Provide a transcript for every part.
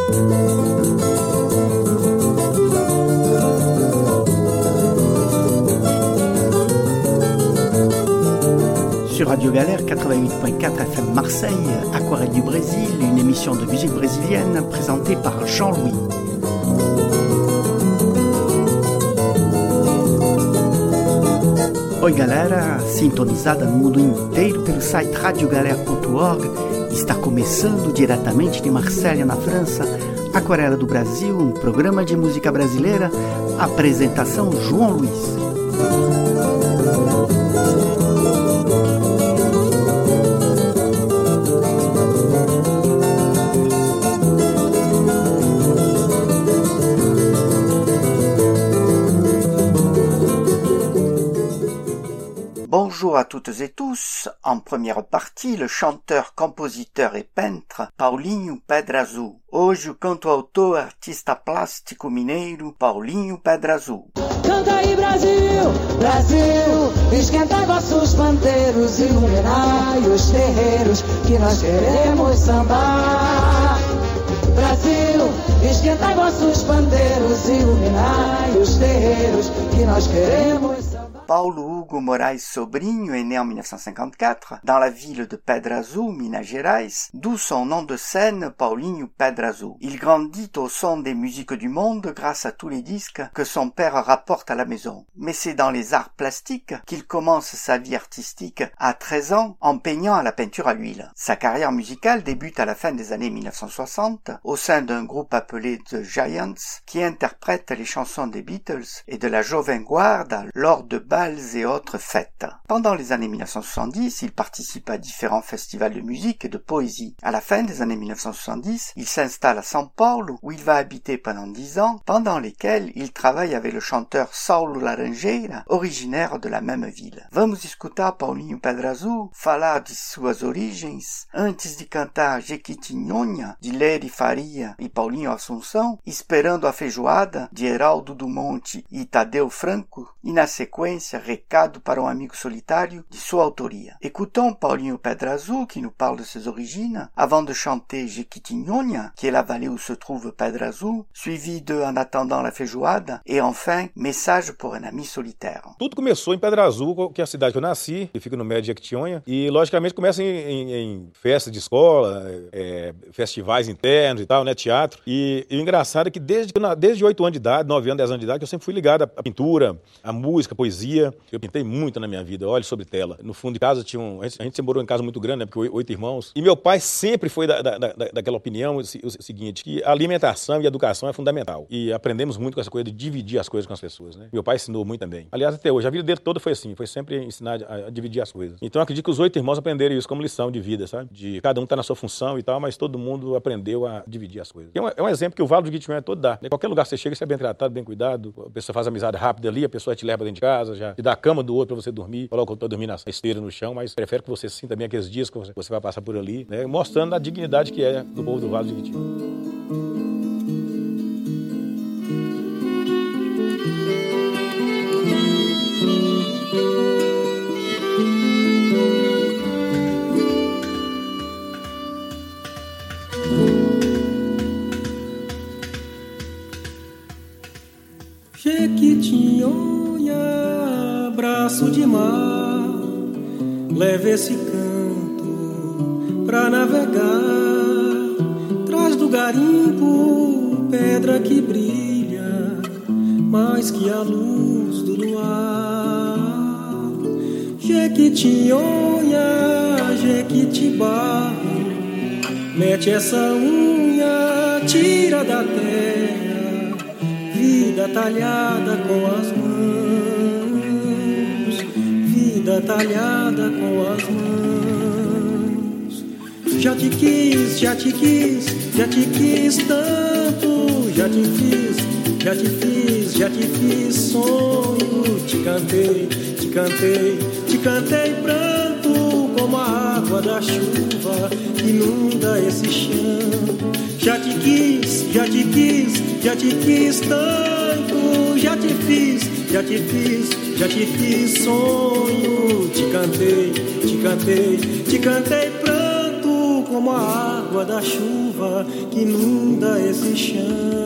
Sur Radio Galère 88.4 FM Marseille, Aquarelle du Brésil, une émission de musique brésilienne présentée par Jean-Louis. Oi galera, sintonizada no mundo inteiro pelo site radiogalera.org, está começando diretamente de Marselha, na França, Aquarela do Brasil, um programa de música brasileira, apresentação João Luiz. Bonjour à toutes et tous. En première partie, le chanteur, compositeur et peintre Paulinho Pedrazul. Hoje o canto-autor, artista plástico mineiro Paulinho Pedrazul. Canta aí Brasil, Brasil, esquenta vossos pandeiros, iluminai os terreiros que nós queremos sambar. Brasil, esquenta vossos pandeiros, iluminai os terreiros que nós queremos sambar. Paulo Hugo Moraes Sobrinho est né en 1954 dans la ville de Pedrazul, Minas Gerais, d'où son nom de scène Paulinho Pedrazul. Il grandit au son des musiques du monde grâce à tous les disques que son père rapporte à la maison. Mais c'est dans les arts plastiques qu'il commence sa vie artistique à 13 ans en peignant à la peinture à l'huile. Sa carrière musicale débute à la fin des années 1960 au sein d'un groupe appelé The Giants qui interprète les chansons des Beatles et de la Jovem Guarda lors de balles et autres fêtes. Pendant les années 1970, il participe à différents festivals de musique et de poésie. À la fin des années 1970, il s'installe à São Paulo où il va habiter pendant 10 ans, pendant lesquels il travaille avec le chanteur Saulo Laranjeira, originaire de la même ville. Vamos escutar Paulinho Pedrazul falar de suas origens, antes de cantar Jequitinhonha, de Léry Faria e Paulinho Assunção, Esperando a Feijoada, de Heraldo do Monte e Tadeu Franco, e na sequência Recado para um amigo solitário, de sua autoria. Écoutons Paulinho Pedrazul qui nous parle de ses origines, avant de chanter Jequitinhonha, qui est la vallée où se trouve Pedrazul, suivi de En attendant la feijoada, et enfin Message pour un ami solitaire. Tudo começou em Pedrazul, que é a cidade que eu nasci, que fica no meio de Jequitinhonha, e logicamente começa em festas de escola, festivais internos e tal, né, teatro, e o engraçado é que desde 8 anos de idade, 9 anos, 10 anos de idade, que eu sempre fui ligado à pintura, à música, à poesia. Eu pintei muito na minha vida, olho sobre tela. No fundo de casa a gente sempre morou em casa muito grande, né, porque 8 irmãos. E meu pai sempre foi daquela opinião, o seguinte, que a alimentação e a educação é fundamental. E aprendemos muito com essa coisa de dividir as coisas com as pessoas, né? Meu pai ensinou muito também. Aliás, até hoje, a vida dele toda foi assim, foi sempre ensinar a dividir as coisas. Então eu acredito que os 8 irmãos aprenderam isso como lição de vida, sabe? De cada um tá na sua função e tal, mas todo mundo aprendeu a dividir as coisas. É um exemplo que o Vale do Jequitinhonha todo dá. Em qualquer lugar que você chega, você é bem tratado, bem cuidado, a pessoa faz amizade rápida ali, a pessoa te leva dentro de casa, já te dá a cama do outro pra você dormir, coloca o outro pra dormir na esteira no chão, mas prefere que você sinta bem aqueles dias que você vai passar por ali, né? Mostrando a dignidade que é do povo do Vale do Jequitinhonha. Jequitinhonha, braço de mar, leve esse canto pra navegar. Traz do garimpo pedra que brilha mais que a luz do luar. Jequitinhonha, Jequitibá, mete essa unha, tira da terra vida talhada com as mãos, vida talhada com as mãos. Já te quis, já te quis, já te quis tanto, já te fiz, já te fiz, já te fiz sonho. Te cantei, te cantei, te cantei pranto como a água da chuva que inunda esse chão. Já te quis, já te quis, já te quis tanto, já te fiz, já te fiz, já te fiz sonho. Te cantei, te cantei, te cantei pranto como a água água da chuva que inunda esse chão.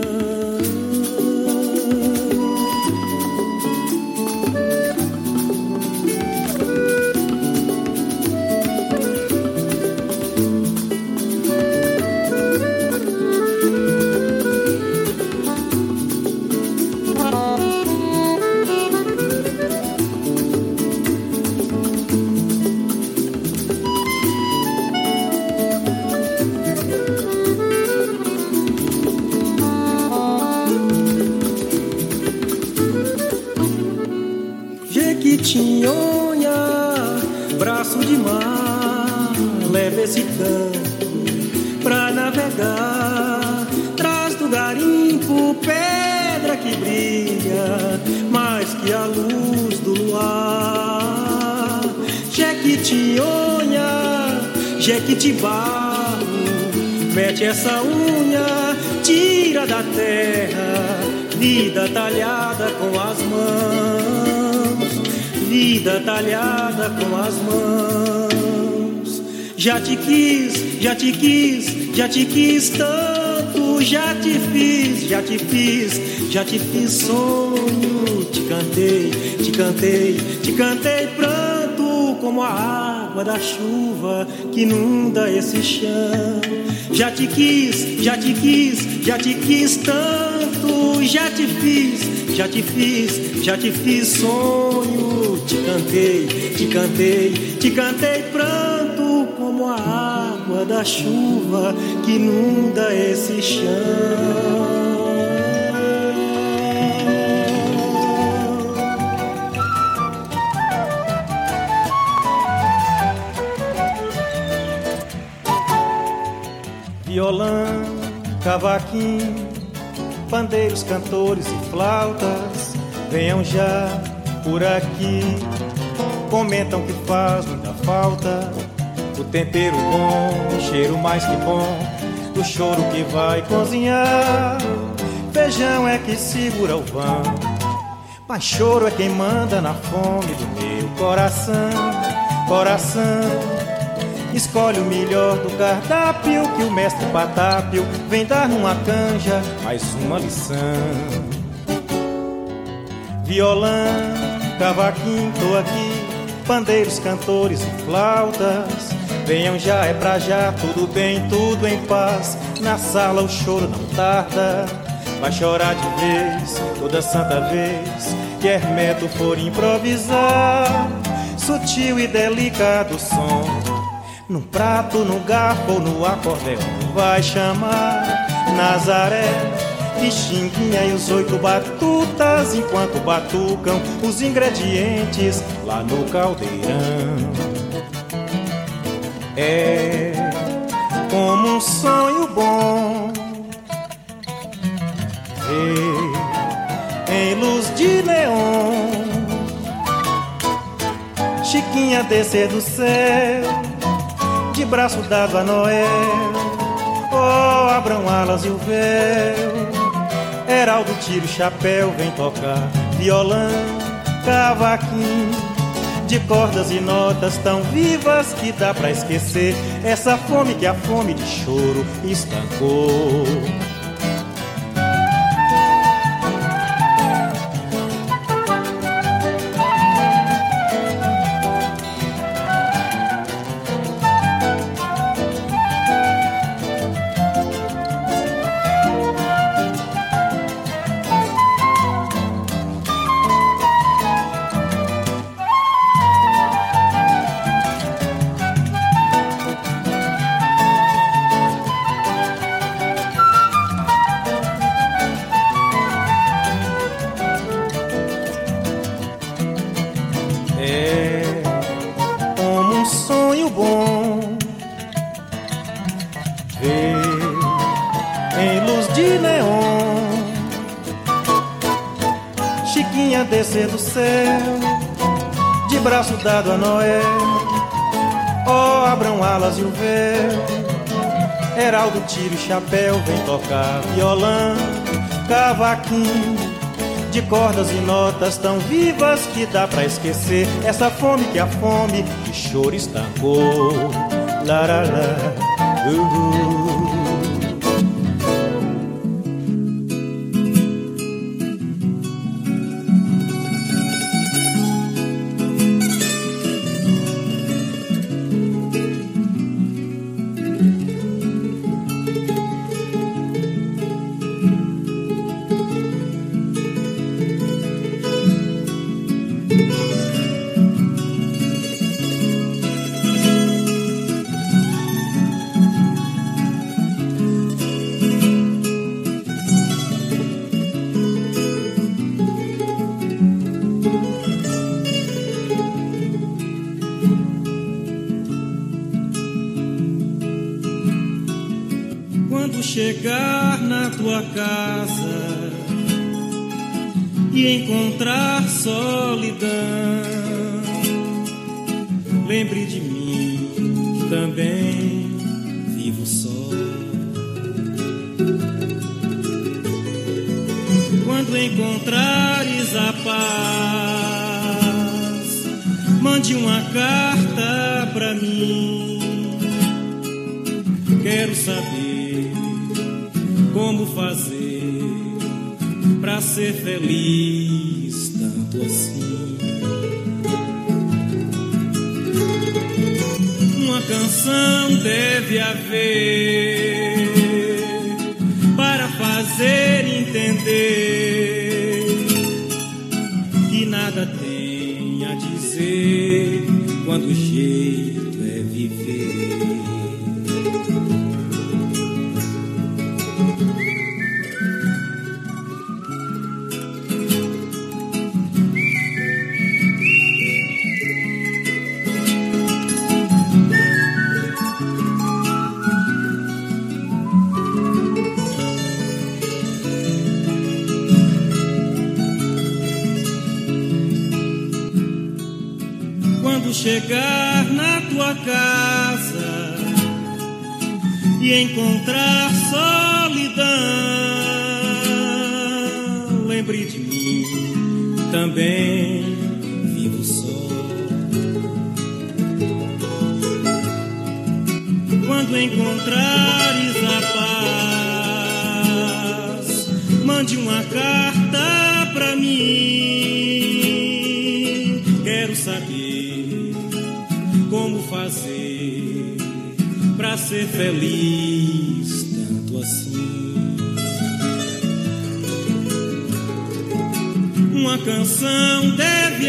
Jequitinhonha, braço de mar, leva esse canto pra navegar. Traz do garimpo pedra que brilha mais que a luz do luar. Jequitinhonha, jequitibarro, mete essa unha, tira da terra vida talhada com as mãos, vida talhada com as mãos. Já te quis, já te quis, já te quis tanto, já te fiz, já te fiz, já te fiz sonho. Te cantei, te cantei, te cantei pranto como a água da chuva que inunda esse chão. Já te quis, já te quis, já te quis tanto, já te fiz, já te fiz, já te fiz sonho. Te cantei, te cantei, te cantei pranto como a água da chuva que inunda esse chão. Violão, cavaquinho, pandeiros, cantores e flautas, venham já por aqui. Comentam que faz muita falta o tempero bom, o cheiro mais que bom do choro que vai cozinhar. Feijão é que segura o vão, mas choro é quem manda na fome do meu coração. Coração, escolhe o melhor do cardápio que o mestre Patápio vem dar numa canja mais uma lição. Violão, cavaquinho, tô aqui, pandeiros, cantores e flautas, venham já, é pra já, tudo bem, tudo em paz. Na sala o choro não tarda, vai chorar de vez, toda santa vez que Hermeto for improvisar. Sutil e delicado som, num prato, no garfo ou no acordeão, vai chamar Nazaré, Pixinguinha e os 8 batutas, enquanto batucam os ingredientes lá no caldeirão. É como um sonho bom ver em luz de neon Chiquinha descer do céu, de braço dado a Noel. Oh, abram alas e o véu, Heraldo tira o chapéu, vem tocar violão, cavaquinho, de cordas e notas tão vivas que dá pra esquecer essa fome que a fome de choro estancou. Descer do céu, de braço dado a Noel. Oh, abram alas e o véu, Heraldo tira o chapéu, vem tocar violão, cavaquinho, de cordas e notas tão vivas que dá pra esquecer essa fome que a fome de choro estancou. Larará. Chegar na tua casa e encontrar solidão, lembre de mim que também vivo só. Quando encontrares a paz, mande uma carta pra mim. Quero saber como fazer pra ser feliz tanto assim. Uma canção deve haver para fazer entender que nada tem a dizer quando o jeito é viver. Chegar na tua casa e encontrar solidão, lembre de mim, também vivo só. Quando encontrares a paz, mande uma carta pra mim. Quero saber como fazer pra ser feliz tanto assim. Uma canção deve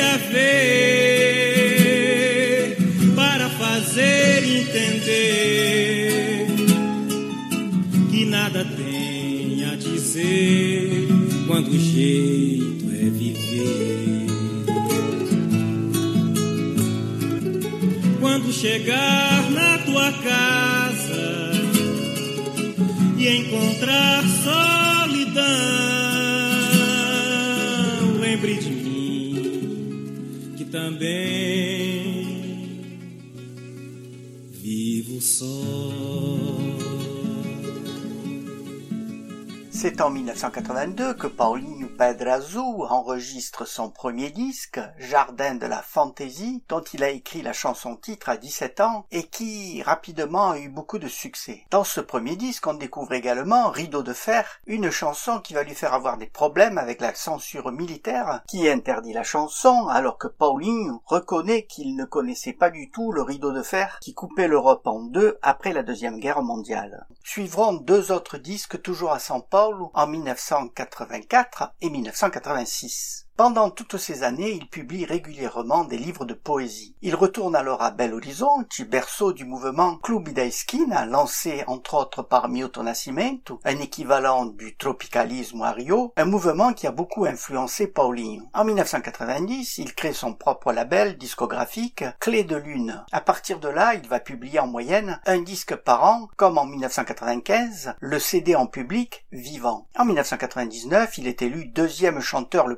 haver para fazer entender que nada tem a dizer quando o jeito é viver. Quando chegar na tua casa e encontrar solidão, lembre de mim que também vivo só. C'est en 1982 que Paulinho Pedrazzo enregistre son premier disque, Jardin de la Fantaisie, dont il a écrit la chanson-titre à 17 ans et qui, rapidement, a eu beaucoup de succès. Dans ce premier disque, on découvre également Rideau de fer, une chanson qui va lui faire avoir des problèmes avec la censure militaire, qui interdit la chanson, alors que Paulinho reconnaît qu'il ne connaissait pas du tout le rideau de fer qui coupait l'Europe en deux après la Deuxième Guerre mondiale. Suivront deux autres disques toujours à São Paulo, en 1984 et 1986. Pendant toutes ces années, il publie régulièrement des livres de poésie. Il retourne alors à Belo Horizonte, berceau du mouvement Clube da Esquina, lancé entre autres par Milton Nascimento, un équivalent du tropicalisme à Rio, un mouvement qui a beaucoup influencé Paulinho. En 1990, il crée son propre label discographique, Clé de Lune. À partir de là, il va publier en moyenne un disque par an, comme en 1995, le CD en public Vivant. En 1999, il est élu deuxième chanteur le plus connu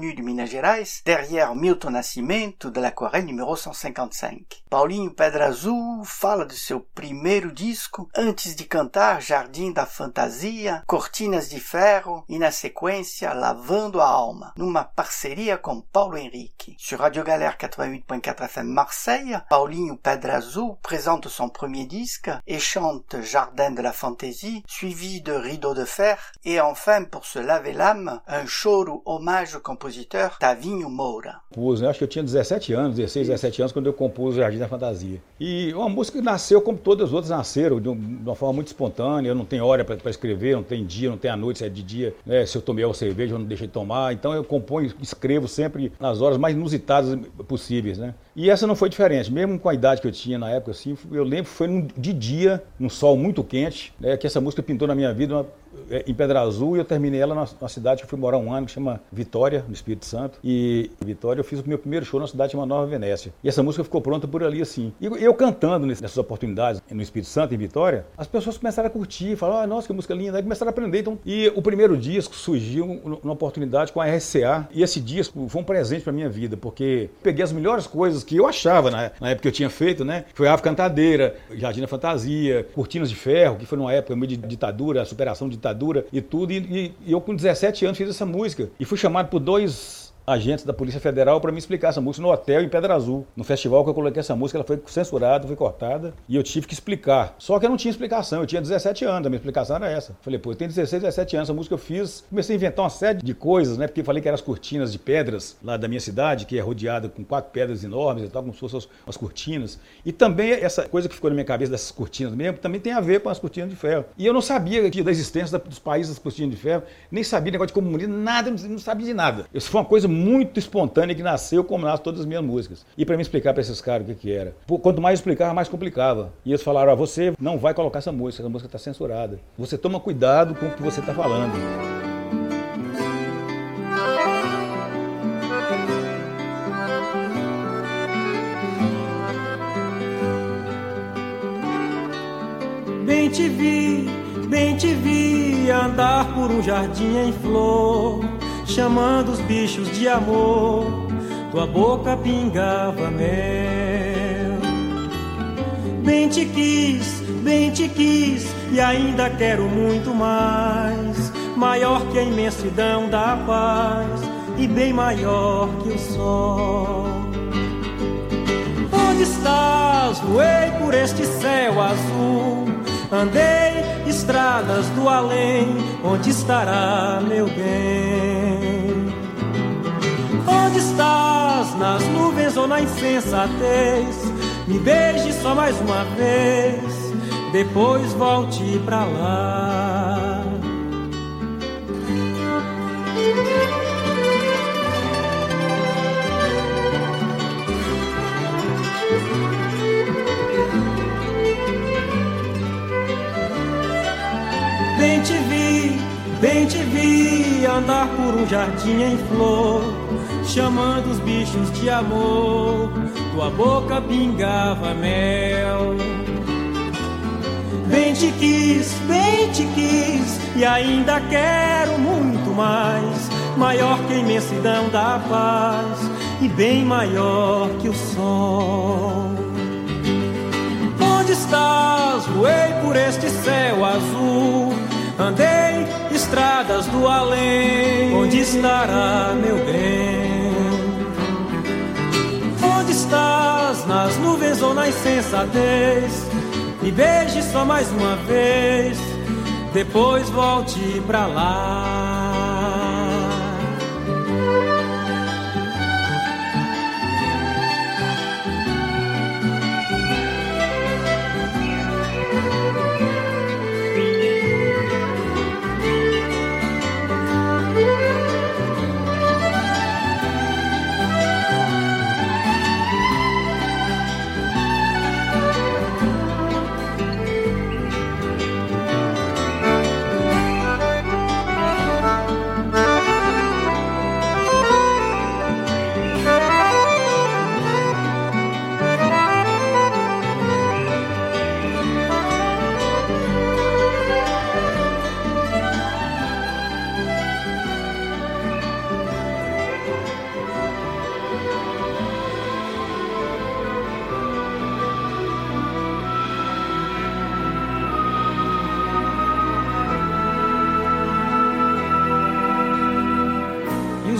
connu de Minas Gerais, derrière Milton Nascimento, de l'Aquarelle número 155. Paulinho Pedra Azul fala do seu primeiro disco, antes de cantar Jardim da Fantasia, Cortinas de Ferro e, na sequência, Lavando a Alma, numa parceria com Paulo Henrique. Sur Radio Galère 88.4 FM Marseille, Paulinho Pedra Azul présente son premier disque et chante Jardin de la Fantaisie, suivi de Rideau de Fer, et enfin, pour se laver l'âme, un choro hommage au compositeur Tavinho Moura. Acho que eu tinha 17 anos, 16, 17 anos, quando eu compus o Jardim da Fantasia. E uma música que nasceu como todas as outras nasceram, de uma forma muito espontânea. Eu não tenho hora para escrever, não tem dia, não tem a noite, se é de dia, né? Se eu tomei uma cerveja, eu não deixei de tomar. Então eu componho, escrevo sempre nas horas mais inusitadas possíveis, né? E essa não foi diferente, mesmo com a idade que eu tinha na época, assim, eu lembro que foi de dia, num sol muito quente, né, que essa música pintou na minha vida em Pedra Azul, e eu terminei ela numa cidade que eu fui morar um ano, que chama Vitória, no Espírito Santo. E em Vitória eu fiz o meu primeiro show numa cidade chamada Nova Venécia. E essa música ficou pronta por ali, assim. E eu cantando nessas oportunidades no Espírito Santo, em Vitória, as pessoas começaram a curtir, falaram, nossa, que música linda, aí começaram a aprender. Então, e o primeiro disco surgiu numa oportunidade com a RCA, e esse disco foi um presente pra minha vida, porque peguei as melhores coisas que eu achava na época que eu tinha feito, né? Foi Ave Cantadeira, Jardim da Fantasia, Cortinas de Ferro, que foi numa época meio de ditadura, superação de ditadura e tudo, e eu com 17 anos fiz essa música, e fui chamado por 2 agentes da Polícia Federal para me explicar essa música no hotel em Pedra Azul. No festival que eu coloquei essa música, ela foi censurada, foi cortada, e eu tive que explicar. Só que eu não tinha explicação, eu tinha 17 anos, a minha explicação era essa. Falei, pô, eu tenho 16, 17 anos, essa música eu fiz, comecei a inventar uma série de coisas, né, porque eu falei que eram as cortinas de pedras lá da minha cidade, que é rodeada com 4 pedras enormes e tal, como se fossem as cortinas. E também essa coisa que ficou na minha cabeça dessas cortinas mesmo, também tem a ver com as cortinas de ferro. E eu não sabia da existência dos países das cortinas de ferro, nem sabia negócio de comunismo, nada, não sabia de nada. Isso foi uma coisa muito espontânea que nasceu como nascem todas as minhas músicas. E para me explicar para esses caras o que era. Quanto mais eu explicava, mais complicava. E eles falaram, você não vai colocar essa música está censurada. Você toma cuidado com o que você está falando. Bem te vi andar por um jardim em flor, chamando os bichos de amor, tua boca pingava mel. Bem te quis, e ainda quero muito mais, maior que a imensidão da paz, e bem maior que o sol. Onde estás? Voei por este céu azul, andei estradas do além, onde estará meu bem? Onde estás? Nas nuvens ou na insensatez? Me beije só mais uma vez, depois volte pra lá. Bem te vi andar por um jardim em flor, chamando os bichos de amor, tua boca pingava mel. Bem te quis, e ainda quero muito mais, maior que a imensidão da paz, e bem maior que o sol. Onde estás? Voei por este céu azul, andei estradas do além, onde estará meu bem? Onde estás? Nas nuvens ou na insensatez? Me beije só mais uma vez, depois volte pra lá.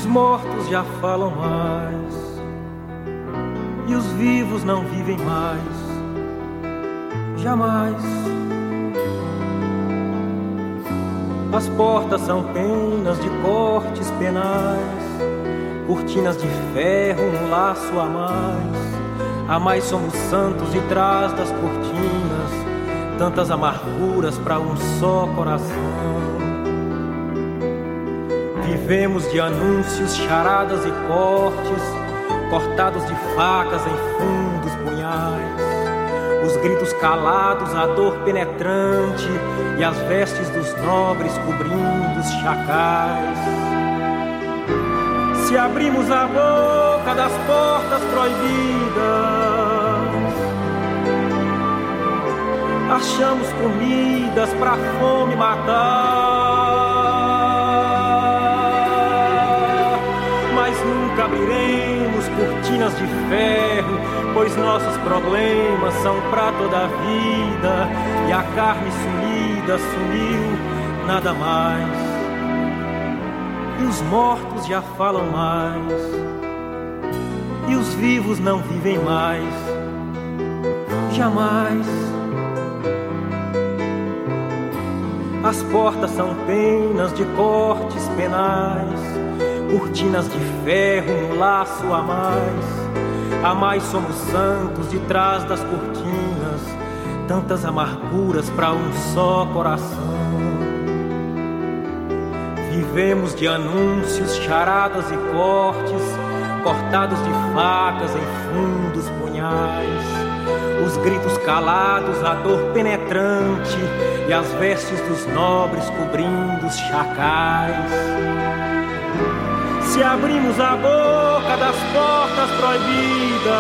mortos já falam mais, e os vivos não vivem mais, jamais. As portas são penas de cortes penais, cortinas de ferro, um laço a mais. A mais somos santos de trás das cortinas, tantas amarguras para um só coração. Vivemos de anúncios, charadas e cortes, cortados de facas em fundos punhais. Os gritos calados, a dor penetrante e as vestes dos nobres cobrindo os chacais. Se abrimos a boca das portas proibidas, achamos comidas pra fome matar. Mas nunca abriremos cortinas de ferro, pois nossos problemas são pra toda a vida. E a carne sumida sumiu, nada mais. E os mortos já falam mais, e os vivos não vivem mais, jamais. As portas são penas de cortes penais, cortinas de ferro, um laço a mais. A mais somos santos de trás das cortinas, tantas amarguras para um só coração. Vivemos de anúncios, charadas e cortes, cortados de facas em fundos punhais. Os gritos calados, a dor penetrante e as vestes dos nobres cobrindo os chacais. Se abrimos a boca das portas proibidas,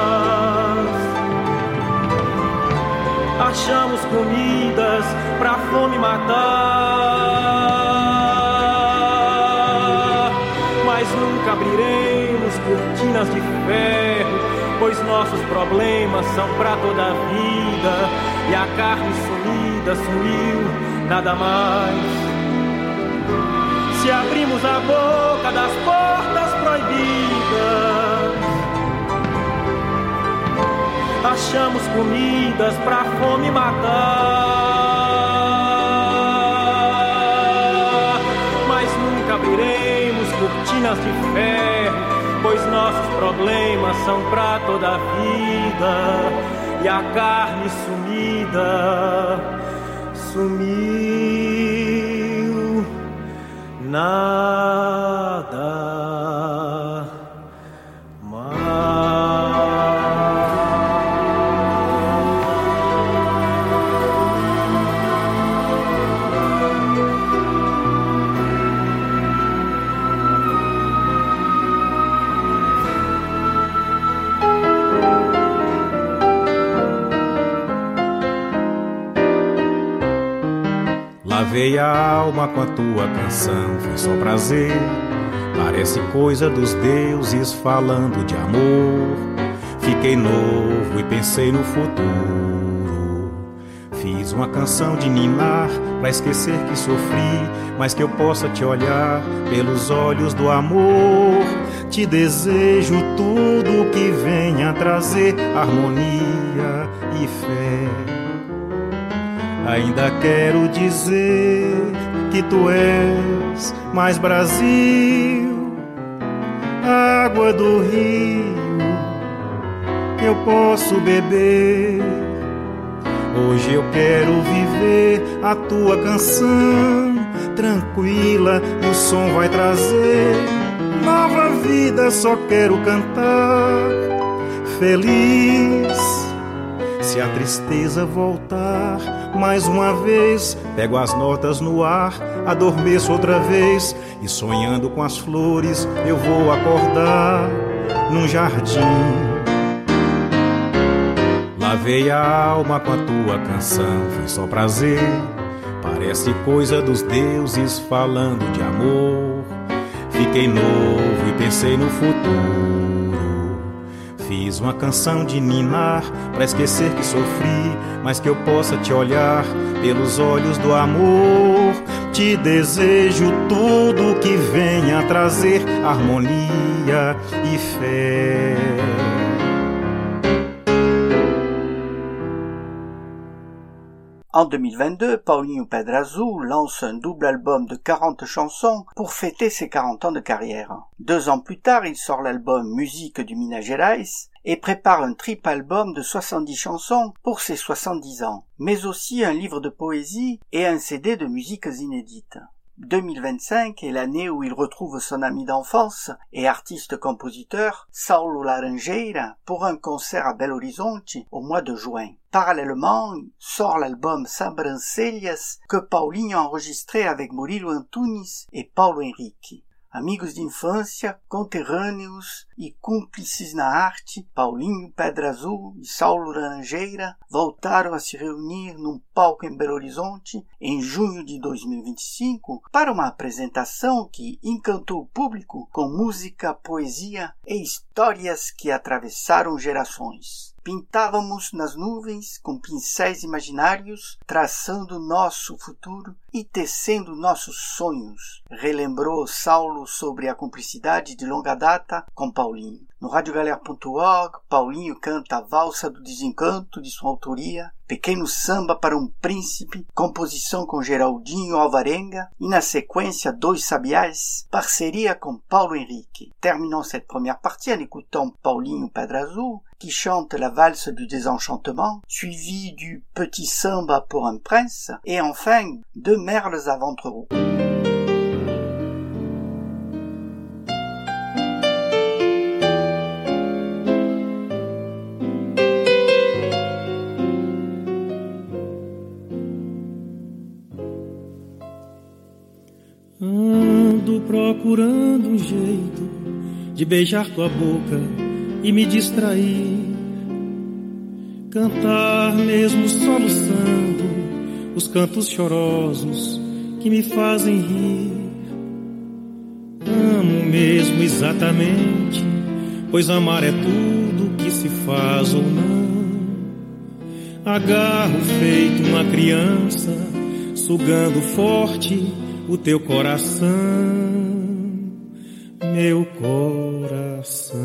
achamos comidas pra fome matar. Mas nunca abriremos cortinas de ferro, pois nossos problemas são pra toda a vida. E a carne sumida sumiu, nada mais. Se abrimos a boca das portas proibidas, achamos comidas pra fome matar. Mas nunca abriremos cortinas de ferro, pois nossos problemas são pra toda a vida. E a carne sumida sumiu, nada mais. Lavei a alma com a tua canção, foi só prazer. Parece coisa dos deuses falando de amor. Fiquei novo e pensei no futuro. Fiz uma canção de ninar pra esquecer que sofri, mas que eu possa te olhar pelos olhos do amor. Te desejo tudo que venha trazer harmonia e fé. Ainda quero dizer que tu és mais Brasil, água do rio que eu posso beber. Hoje eu quero viver a tua canção tranquila, o som vai trazer nova vida. Só quero cantar feliz. Se a tristeza voltar mais uma vez, pego as notas no ar, adormeço outra vez, e sonhando com as flores eu vou acordar num jardim. Lavei a alma com a tua canção, foi só prazer. Parece coisa dos deuses falando de amor. Fiquei novo e pensei no futuro. Fiz uma canção de ninar pra esquecer que sofri, mas que eu possa te olhar pelos olhos do amor. te desejo tudo que venha trazer harmonia e fé. En 2022, Paulinho Pedra Azul lance un double album de 40 chansons pour fêter ses 40 ans de carrière. 2 ans plus tard, il sort l'album Musique du Minas Gerais et prépare un triple album de 70 chansons pour ses 70 ans, mais aussi un livre de poésie et un CD de musiques inédites. 2025 est l'année où il retrouve son ami d'enfance et artiste-compositeur Saulo Laranjeira pour un concert à Belo Horizonte au mois de juin. Parallèlement, sort l'album Sobrancelhas que Paulinho a enregistré avec Murilo Antunes et Paulo Henrique. Amigos de infância, conterrâneos e cúmplices na arte, Paulinho Pedra Azul e Saulo Laranjeira voltaram a se reunir num palco em Belo Horizonte em junho de 2025 para uma apresentação que encantou o público com música, poesia e histórias que atravessaram gerações. Pintávamos nas nuvens com pincéis imaginários, traçando nosso futuro e tecendo nossos sonhos, relembrou Saulo sobre a cumplicidade de longa data com Paulinho. No radiogalera.org, Paulinho canta a Valsa do Desencanto de sua autoria, Pequeno Samba para um Príncipe, composição com Geraldinho Alvarenga, e na sequência Dois Sabiás, parceria com Paulo Henrique. Terminons cette première partie en écoutant Paulinho Pedra Azul, qui chante la valse du désenchantement, suivi du Petit Samba pour un prince, et enfin Deux merles à ventre roux. Ando procurando um jeito de beijar tua boca e me distrair, cantar mesmo soluçando os cantos chorosos que me fazem rir. Amo mesmo exatamente, pois amar é tudo que se faz ou não. Agarro feito uma criança, sugando forte o teu coração, meu coração.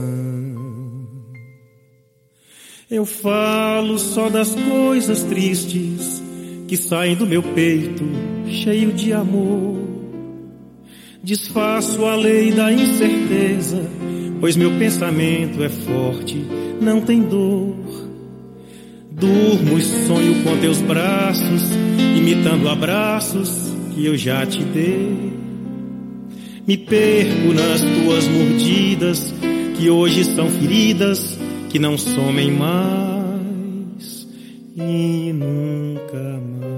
Eu falo só das coisas tristes que saem do meu peito, cheio de amor. Desfaço a lei da incerteza, pois meu pensamento é forte, não tem dor. Durmo e sonho com teus braços, imitando abraços que eu já te dei. Me perco nas tuas mordidas, que hoje são feridas que não somem mais e nunca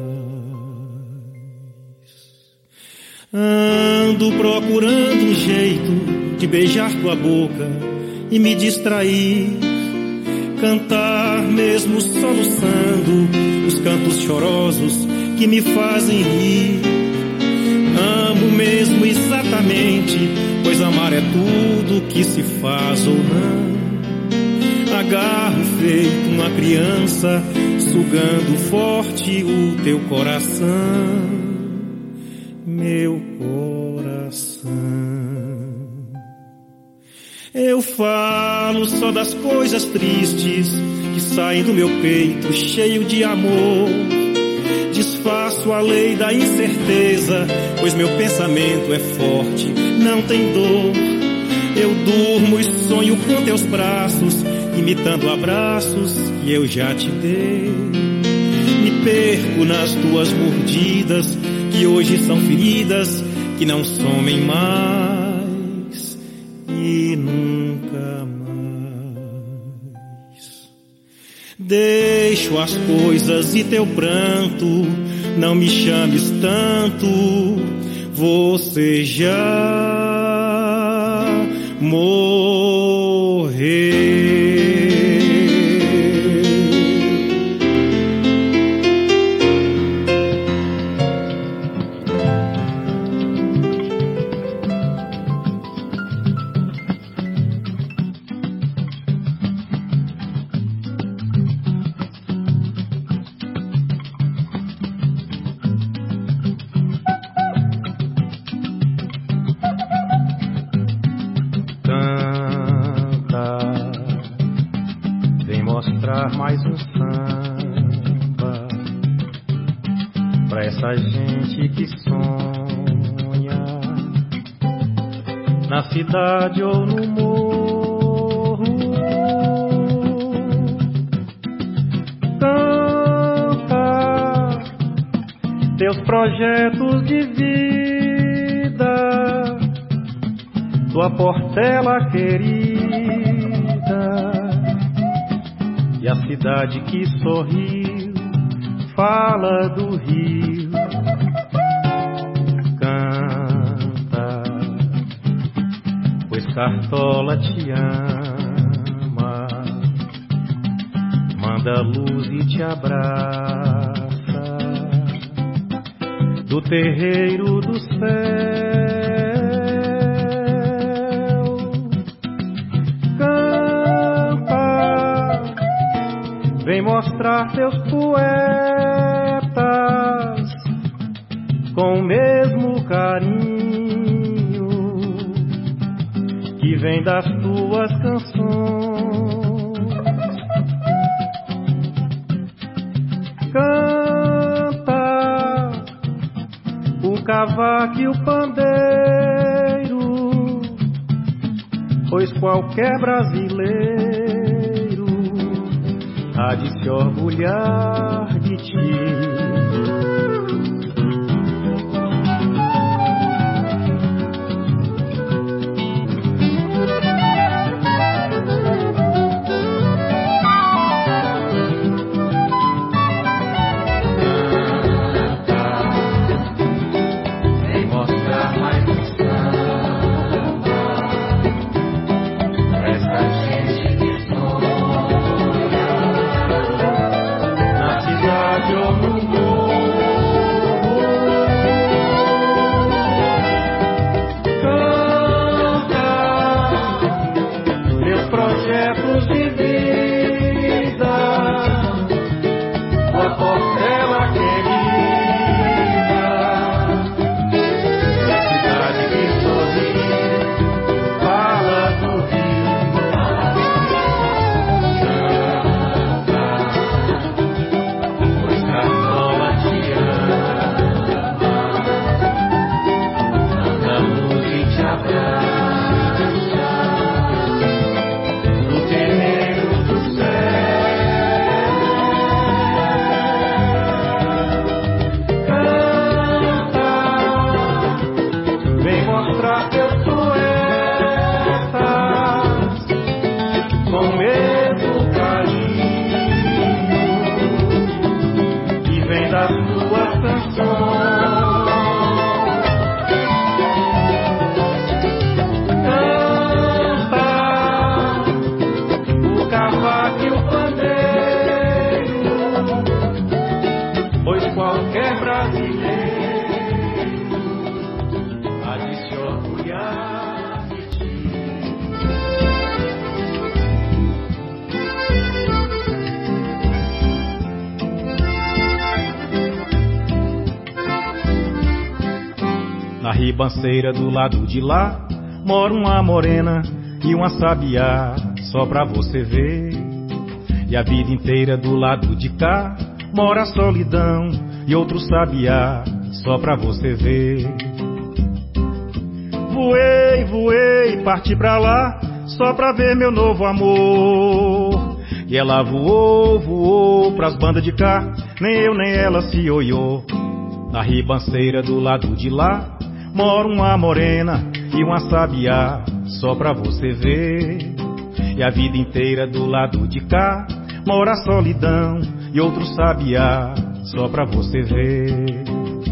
mais. Ando procurando um jeito de beijar tua boca e me distrair, cantar mesmo soluçando os cantos chorosos que me fazem rir. Amo mesmo exatamente, pois amar é tudo que se faz ou não. Agarro feito uma criança, sugando forte o teu coração, meu coração. Eu falo só das coisas tristes que saem do meu peito, cheio de amor. Desfaço a lei da incerteza, pois meu pensamento é forte, não tem dor. Eu durmo e sonho com teus braços, imitando abraços que eu já te dei. Me perco nas tuas mordidas, que hoje são feridas que não somem mais e nunca mais. Deixo as coisas e teu pranto, não me chames tanto, você já morreu. gente que sonha na cidade ou no morro, canta teus projetos de vida, tua portela querida, e a cidade que sorriu fala do rio. Canta, pois Cartola te ama, manda luz e te abraça do terreiro do céu. Vem mostrar teus poetas com o mesmo carinho que vem das tuas canções. Canta o cavaco e o pandeiro, pois qualquer brasileiro há de se orgulhar de ti. Na ribanceira do lado de lá mora uma morena e uma sabiá, só pra você ver. E a vida inteira do lado de cá mora a solidão e outro sabiá, só pra você ver. Voei, voei, parti pra lá só pra ver meu novo amor. E ela voou, voou pras bandas de cá, nem eu nem ela se olhou. Na ribanceira do lado de lá mora uma morena e uma sabiá, só pra você ver. E a vida inteira do lado de cá mora a solidão e outro sabiá, só pra você ver.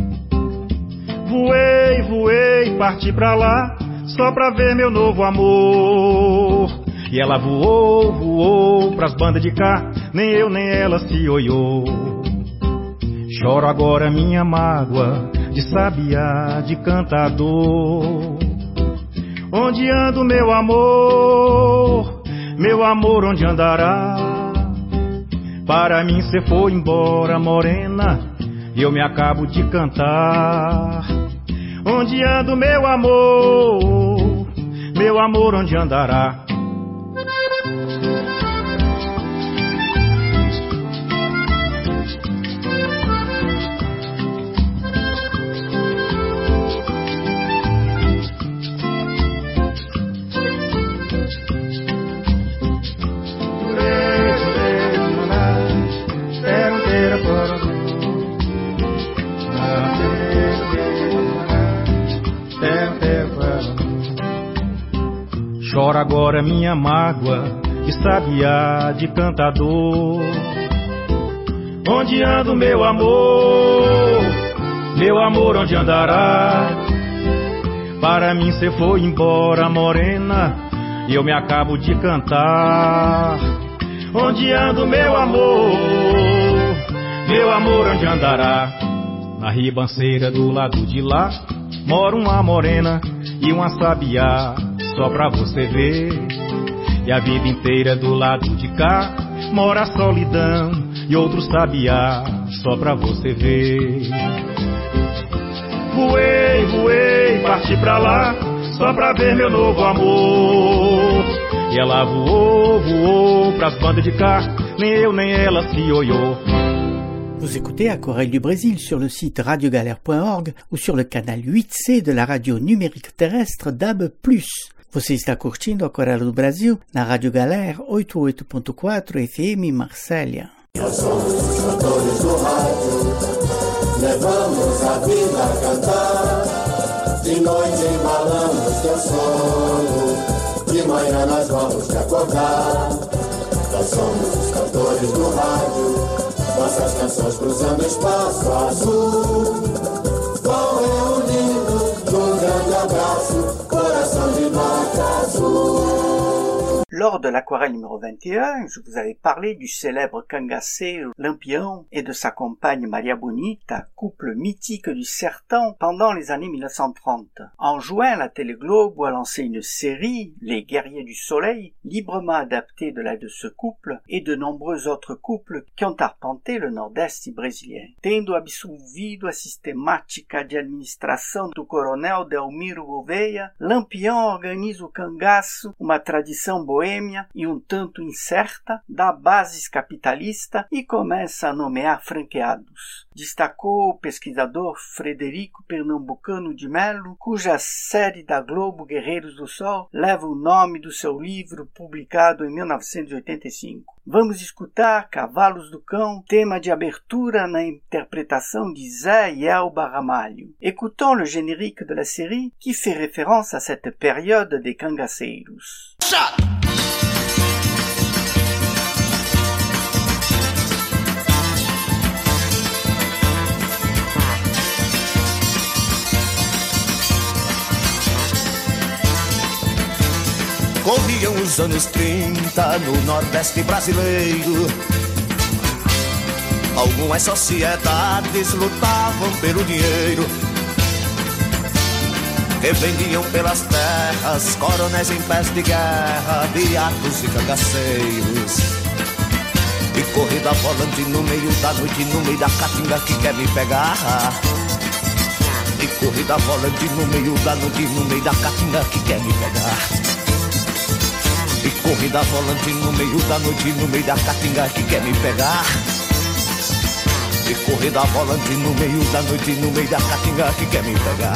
Voei, voei, parti pra lá só pra ver meu novo amor. E ela voou, voou pras bandas de cá, nem eu nem ela se olhou. Choro agora minha mágoa de sabiá, de cantador. Onde anda meu amor? Meu amor, onde andará? Para mim cê foi embora, morena, e eu me acabo de cantar. Onde anda meu amor? Meu amor, onde andará? Chora agora minha mágoa de sabiá, de cantador. Onde anda o meu amor? Meu amor, onde andará? Para mim cê foi embora, morena, e eu me acabo de cantar. Onde anda o meu amor? Meu amor, onde andará? Na ribanceira do lado de lá mora uma morena e uma sabiá, só pra você ver. E a vida inteira do lado de cá mora a solidão e outro sabiá, só pra você ver. Voei, voei, parti pra lá, só pra ver meu novo amor. E ela voou, voou pras bandas de cá, nem eu nem ela se olhou. Vous écoutez Aquarelle du Brésil sur le site radiogalère.org ou sur le canal 8C de la radio numérique terrestre DAB+. Você está curtindo Aquarelle do Brasil na Rádio Galère 88.4 FM Marsella. Nós somos os cantores do rádio, levamos a vida a cantar. De noite embalamos teu sono, de manhã nós vamos te acordar. Nós somos os cantores do rádio, nossas canções cruzando o espaço azul. Vão reunindo num grande abraço, coração de nota azul. Lors de l'aquarelle numéro 21, je vous avais parlé du célèbre cangaceiro Lampião et de sa compagne Maria Bonita, couple mythique du Sertão pendant les années 1930. En juin, la Télé Globo a lancé une série, Les Guerriers du Soleil, librement adaptée de la vie de ce couple et de nombreux autres couples qui ont arpenté le nordeste brésilien. Tendo absorvido a sistemática de administração do coronel Delmiro Gouveia, Lampião organiza o cangaço, uma tradição boêmia e um tanto incerta, dá bases capitalista e começa a nomear franqueados. Destacou o pesquisador Frederico Pernambucano de Melo, cuja série da Globo Guerreiros do Sol leva o nome do seu livro publicado em 1985. Vamos escutar Cavalos do Cão, tema de abertura na interprétation de Zé e Elba Ramalho. Écoutons le générique de la série qui fait référence à cette période des cangaceiros. Corriam os anos 30 no Nordeste brasileiro. Algumas sociedades lutavam pelo dinheiro, revendiam pelas terras coronéis em pés de guerra, beatos e cangaceiros. E corrida volante no meio da noite, no meio da caatinga que quer me pegar. E corrida volante no meio da noite, no meio da caatinga que quer me pegar. E corrida volante no meio da noite, no meio da caatinga que quer me pegar. E corrida volante no meio da noite, no meio da caatinga que quer me pegar.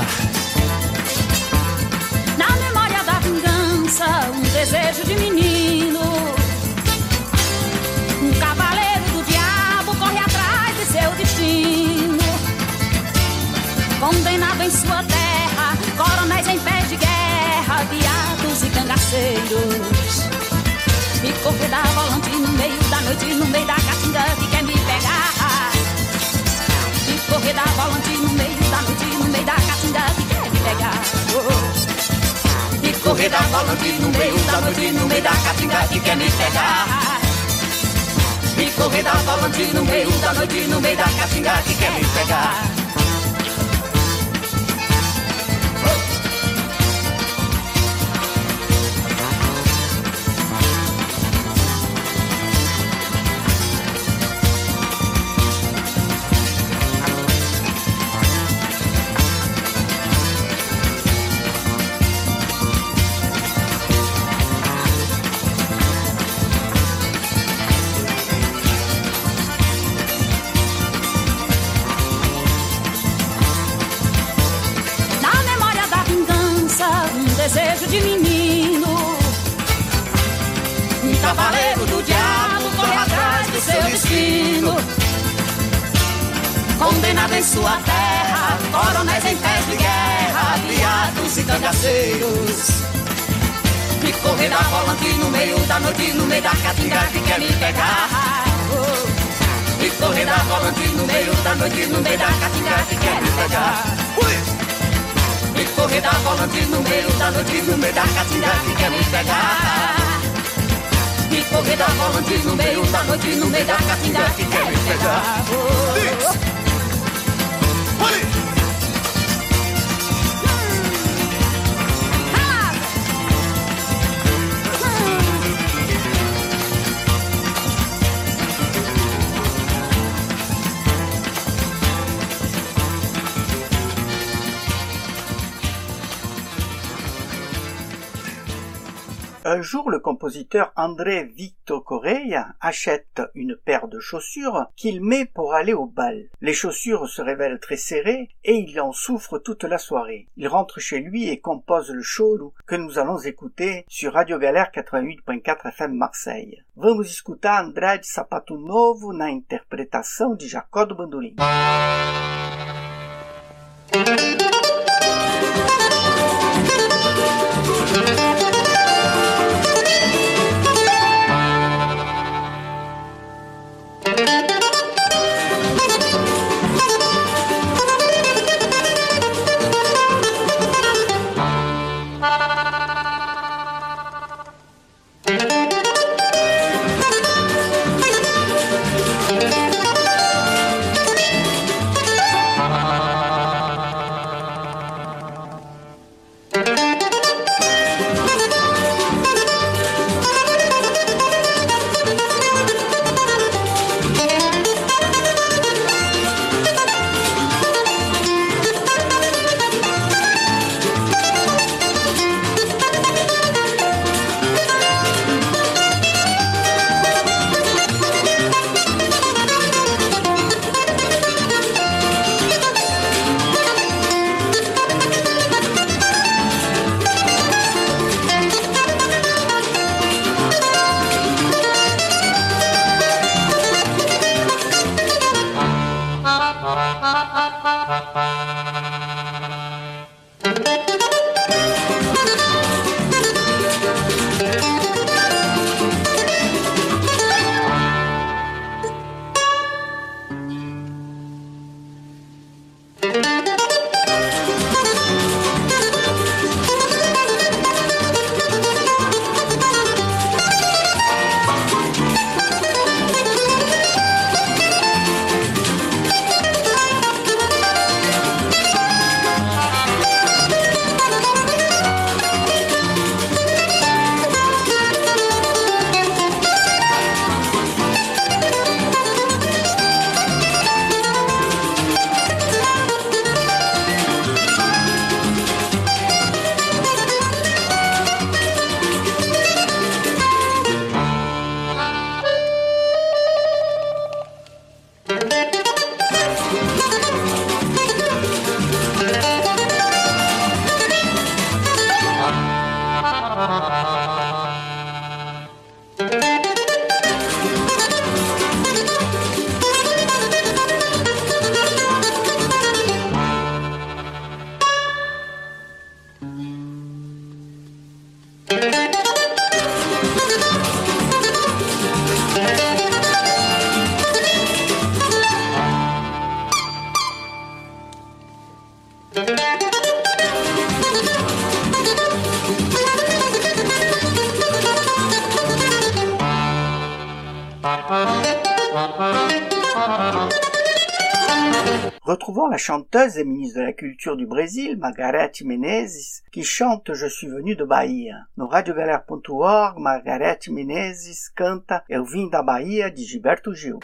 Na memória da vingança, um desejo de menino. Um cavaleiro do diabo corre atrás de seu destino. Condenado em sua terra, coronéis em pé de guerra, viados e cangaceiros. E corrida volante no meio da noite, no meio da caatinga que quer me pegar. E corrida volante no meio da noite, no meio da caatinga que quer me pegar. E corrida volante no meio da noite, no meio da caatinga que quer me pegar. E corrida volante no meio da noite, no meio da caatinga que quer me pegar. Desejo de menino, um cavaleiro do diabo corre atrás do seu destino. Condenado em sua terra, coronéis em pés de guerra, criados e cangaceiros. Me correr da volante no meio da noite, no meio da caatinga que quer me pegar. Me correr da volante no meio da noite, no meio da caatinga que quer me pegar. Me correr da volante no meio da noite, no meio da caatinga que quer me pegar. Me correr da volante no meio da noite, no meio da caatinga que quer me pegar. Un jour, le compositeur André Victor Correia achète une paire de chaussures qu'il met pour aller au bal. Les chaussures se révèlent très serrées et il en souffre toute la soirée. Il rentre chez lui et compose le choro que nous allons écouter sur Radio Galère 88.4 FM Marseille. Vamos escutar André de Sapato Novo na interpretação de Jacó do Bandolim. Retrouvons la chanteuse et ministre de la Culture du Brésil, Margareth Menezes, qui chante « Je suis venu de Bahia ». No radiogalera.org, Margareth Menezes canta « Eu vim da Bahia » de Gilberto Gil.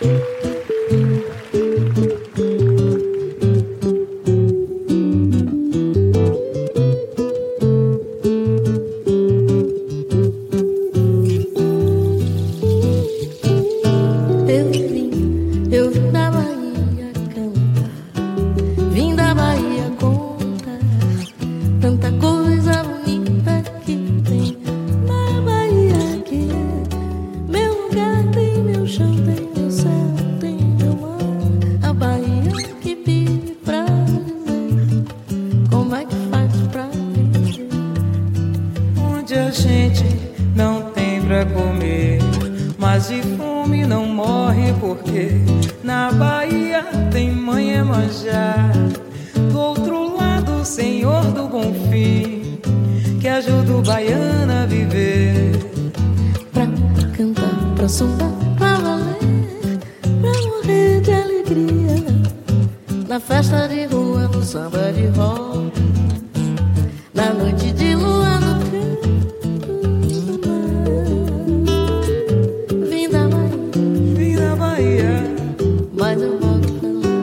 Meu lugar tem meu chão, tem meu céu, tem meu mar. onde a gente não tem pra comer, mas de fome não morre porque na Bahia tem mãe Iemanjá. Do outro lado o Senhor do Bonfim, que ajuda o baiano a viver. Pra cantar, pra sombar, pra valer, pra morrer de alegria, na festa de rua, no samba de roda, na noite de lua no canto. Vim da Bahia, mas eu volto pra lá.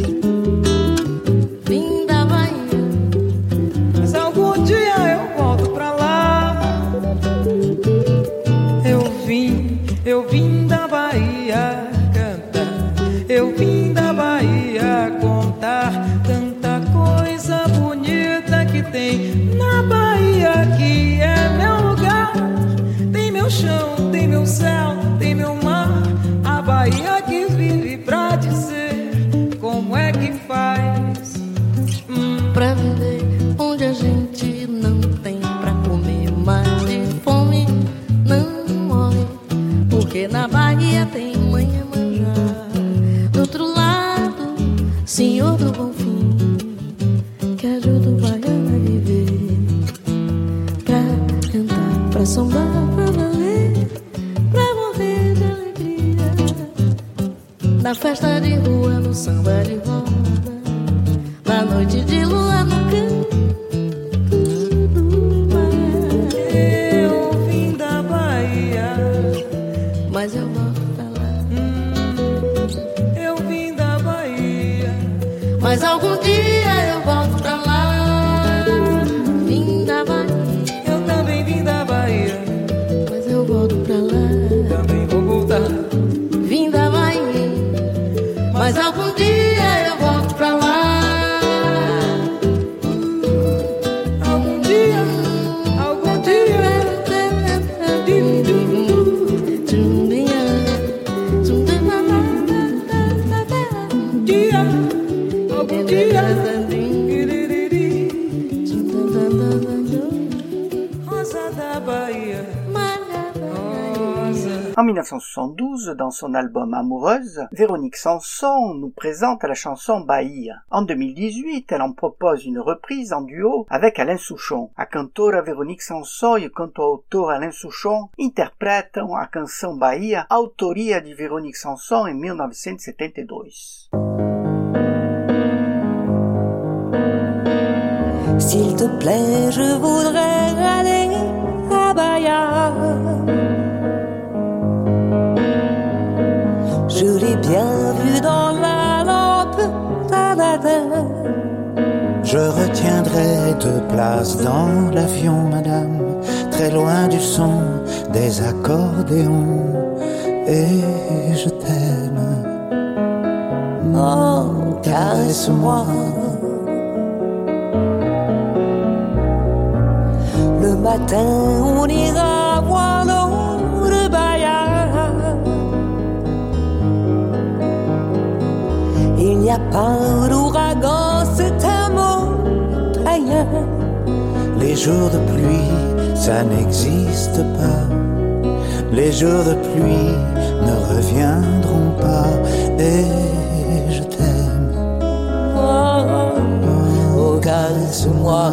Vim da Bahia, mas algum dia eu volto pra lá. Eu vim da Bahia cantar, eu vim da Bahia contar tanta coisa bonita que tem na Bahia, que é meu lugar. Tem meu chão, tem meu céu, tem meu mar. A Bahia que vive pra dizer como é que faz pra viver onde a gente não tem pra comer, mas de fome não morre, porque na Bahia tem mãe Iemanjá. Do outro lado, Senhor do Bonfim, que ajuda o baiano a viver. Pra cantar, pra sombar, pra valer, pra morrer de alegria, na festa de rua, no samba de roda, na noite de lua no canto do mar. Eu vim da Bahia, mas eu volto pra lá. Eu vim da Bahia, mas algum dia eu volto pra lá. Vim da Bahia, eu também vim da Bahia, mas eu volto pra lá. também vou voltar. Vim da Bahia, mas algum dia eu volto pra lá. Algum dia, algum dia. Algum dia. Rosa da Bahia, rosa. En 1972, dans son album Amoureuse, Véronique Sanson nous présente la chanson Bahia. En 2018, elle en propose une reprise en duo avec Alain Souchon. A cantora Véronique Sanson e o cantautor Alain Souchon interpretam a canção Bahia, autoria de Véronique Sanson em 1972. S'il te plaît, je voudrais aller à Bahia. Je l'ai bien vu dans la lampe, Je retiendrai 2 places dans l'avion, madame, très loin du son des accordéons. Et je t'aime. Oh, caresse-moi. Le matin, on ira voir l'eau de Bahia. Il n'y a pas d'ouragan, c'est un mot païen. Les jours de pluie, ça n'existe pas. Les jours de pluie ne reviendront pas. Et je t'aime. Oh, oh, caresse-moi.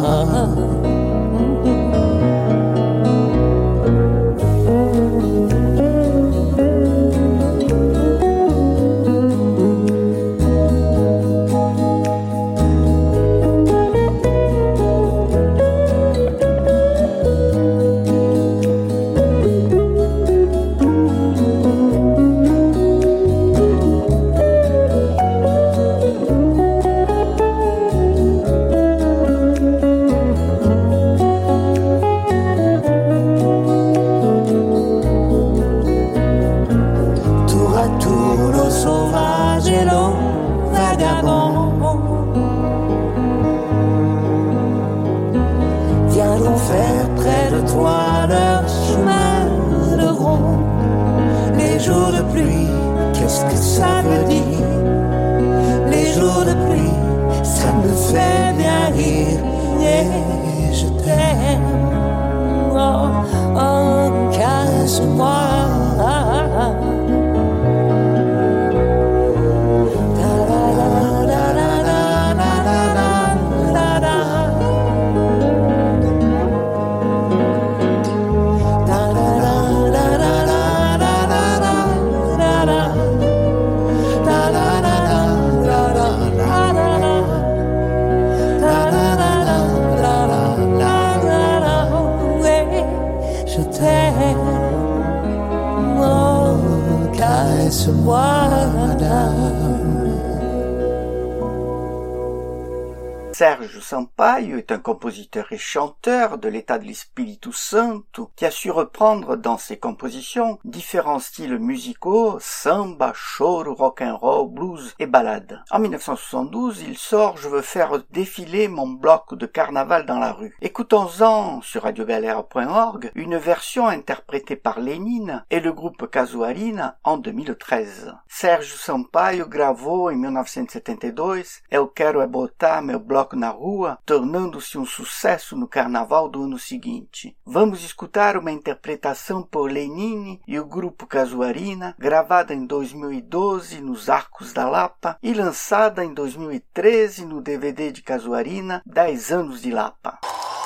Sérgio Sampaio est un compositeur et chanteur de l'état de l'Espírito Santo qui a su reprendre dans ses compositions différents styles musicaux, samba, choro, rock'n'roll, blues et ballade. En 1972, il sort « Je veux faire défiler mon bloc de carnaval dans la rue ». Écoutons-en sur radiogalère.org une version interprétée par Lénine et le groupe Casuarina en 2013. Sérgio Sampaio gravou em 1972 Eu Quero É Botar Meu Bloco na Rua, tornando-se um sucesso no carnaval do ano seguinte. Vamos escutar uma interpretação por Lénine e o grupo Casuarina, gravada em 2012 nos Arcos da Lapa e lançada em 2013 no DVD de Casuarina, 10 anos de Lapa.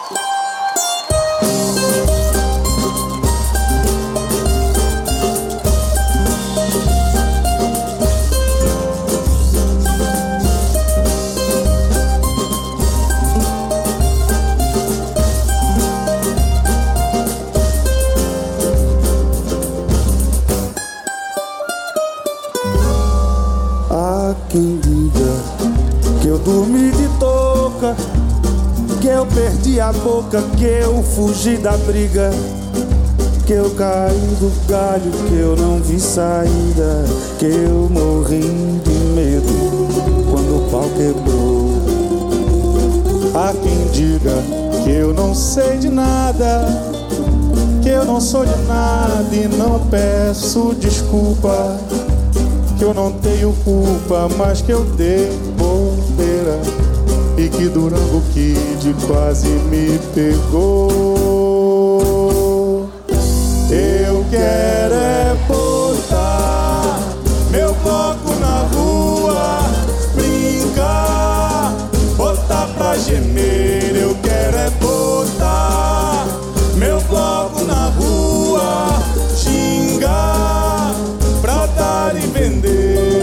Quem diga que eu dormi de touca, que eu perdi a boca, que eu fugi da briga, que eu caí do galho, que eu não vi saída, que eu morri de medo quando o pau quebrou. Há quem diga que eu não sei de nada, que eu não sou de nada e não peço desculpa, que eu não tenho culpa, mas que eu dei bobeira e que Durango Kid quase me pegou. Eu quero é botar meu bloco na rua, brincar, botar pra gemer. Eu quero é botar meu bloco na rua, xingar, pra dar e vender.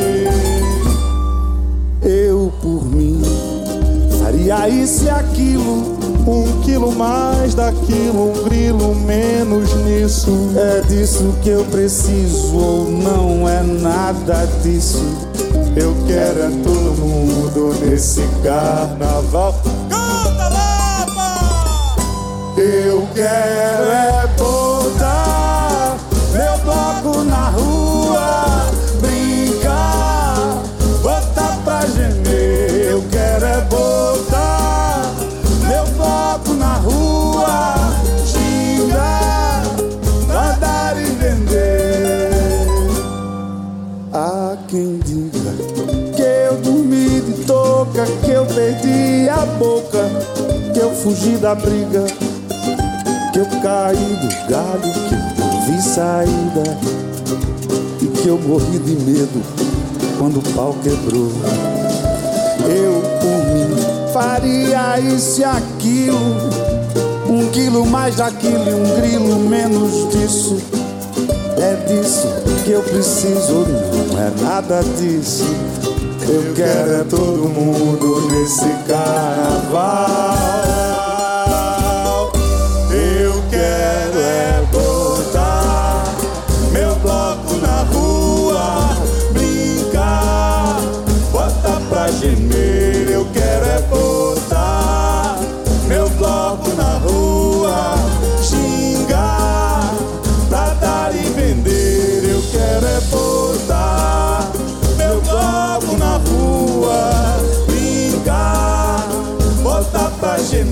Eu por mim faria isso e aquilo, 1 quilo mais daquilo, 1 grilo menos nisso. É disso que eu preciso ou não é nada disso? Eu quero é todo mundo nesse carnaval. Canta, Lapa! Eu quero é botar meu bloco na rua, brincar, botar pra gemer. Eu quero é botar meu bloco na rua, xingar, andar e vender. Há quem diga que eu dormi de touca, que eu perdi a boca, que eu fugi da briga, que eu caí do galho, que eu não vi saída e que eu morri de medo quando o pau quebrou. Eu por mim faria isso e aquilo, 1 quilo mais daquilo e 1 grilo menos disso. É disso que eu preciso, não é nada disso. Eu quero é todo mundo nesse carnaval. Eu quero é botar meu bloco na rua, brincar, botar pra gemer. Eu quero é botar meu bloco na rua, xingar, pra dar e vender. Eu quero é botar meu bloco na rua, brincar, botar pra gemer.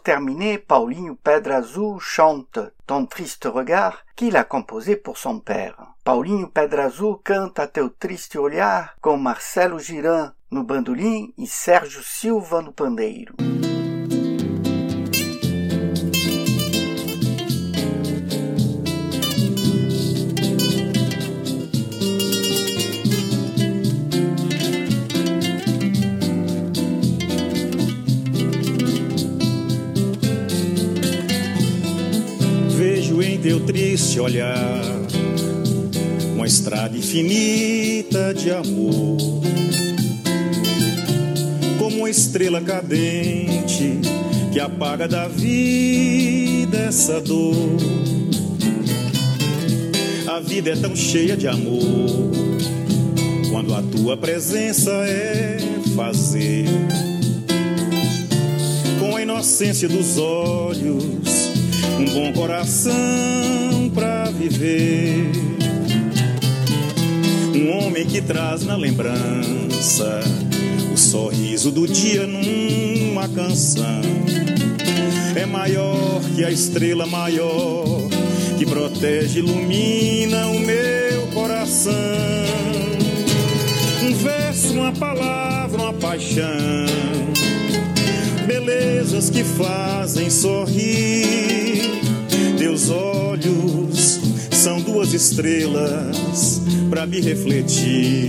terminer, Paulinho Pedra Azul chante Ton triste regard, qu'il a composé pour son père. Paulinho Pedra Azul canta Teu triste olhar com Marcelo Girão no bandolim e Sérgio Silva no pandeiro. Teu triste olhar, uma estrada infinita de amor, como uma estrela cadente que apaga da vida essa dor. A vida é tão cheia de amor, quando a tua presença é fazer, com a inocência dos olhos, um bom coração pra viver. Um homem que traz na lembrança o sorriso do dia numa canção. É maior que a estrela maior que protege e ilumina o meu coração. Um verso, uma palavra, uma paixão, belezas que fazem sorrir. Teus olhos são duas estrelas pra me refletir.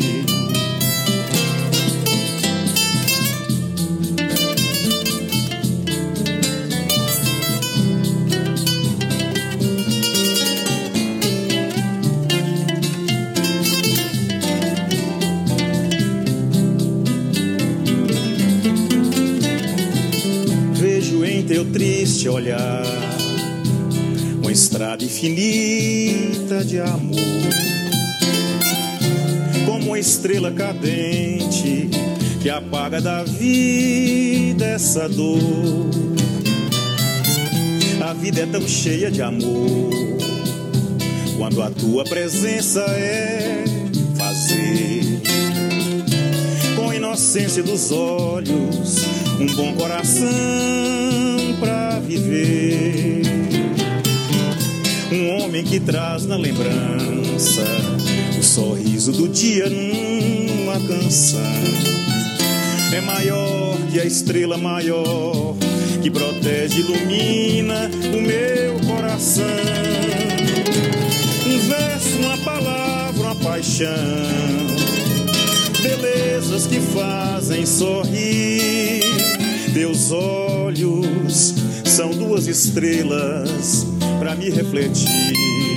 Vejo em teu triste olhar uma estrada infinita de amor, como uma estrela cadente que apaga da vida essa dor. A vida é tão cheia de amor, quando a tua presença é fazer, com a inocência dos olhos, um bom coração pra viver. Um homem que traz na lembrança o sorriso do dia numa canção. É maior que a estrela maior que protege e ilumina o meu coração. Um verso, uma palavra, uma paixão, belezas que fazem sorrir. Teus olhos são duas estrelas pra me refletir.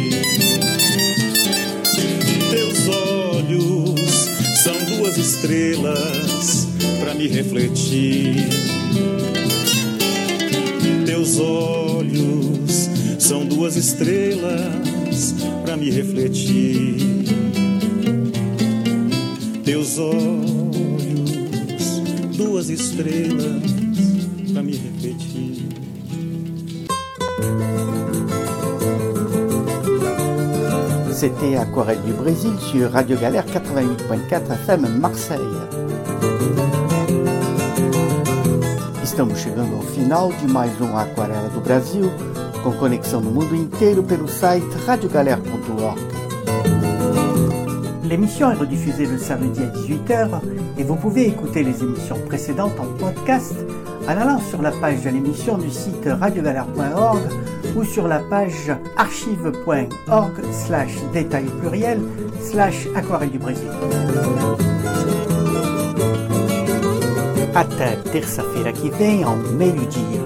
Teus olhos são duas estrelas pra me refletir. Teus olhos são duas estrelas pra me refletir. Teus olhos, duas estrelas pra me refletir. C'était Aquarelle du Brésil sur Radio Galère 88.4 FM Marseille. Estamos chegando ao final de mais um Aquarela do Brasil, com conexão no mundo inteiro pelo site radiogalère.org. L'émission est rediffusée le samedi à 18h et vous pouvez écouter les émissions précédentes en podcast en allant sur la page de l'émission du site radiogalère.org ou sur la page archive.org/détail pluriel/Aquarelle du Brésil. Até terça-feira que vem, ao meio-dia.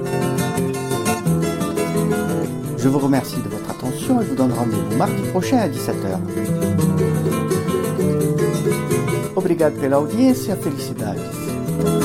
Je vous remercie de votre attention et vous donne rendez-vous mardi prochain à 17h. Obrigado pela audiência, felicidades.